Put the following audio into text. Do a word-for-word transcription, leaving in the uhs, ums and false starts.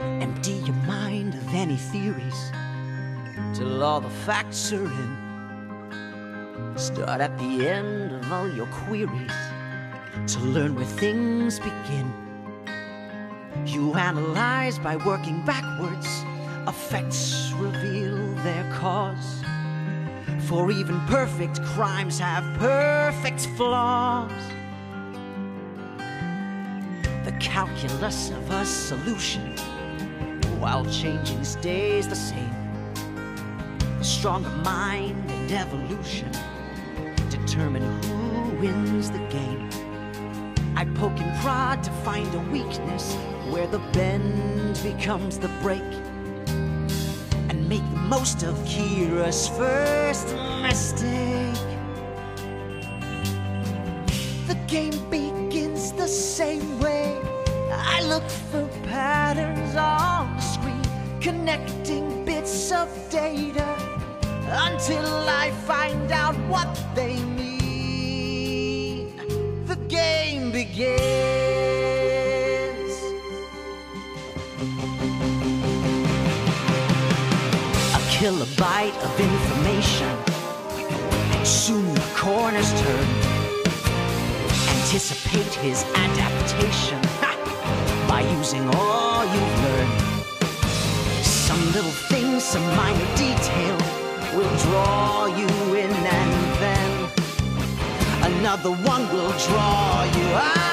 Empty your mind of any theories till all the facts are in. Start at the end of all your queries to learn where things begin. You analyze by working backwards. Effects reveal their cause. For even perfect crimes have perfect flaws. The calculus of a solution, while changing, stays the same. The stronger mind and evolution determine who wins the game. I poke and prod to find a weakness where the bend becomes the break, and make the most of Kira's first mistake. The game begins the same way. I look for patterns on the screen, connecting bits of data until I find out what they mean. The game begins. A kilobyte of information, and soon the corners turn. Anticipate his adaptation by using all you've learned. Some little thing, some minor detail will draw you in, and then another one will draw you out.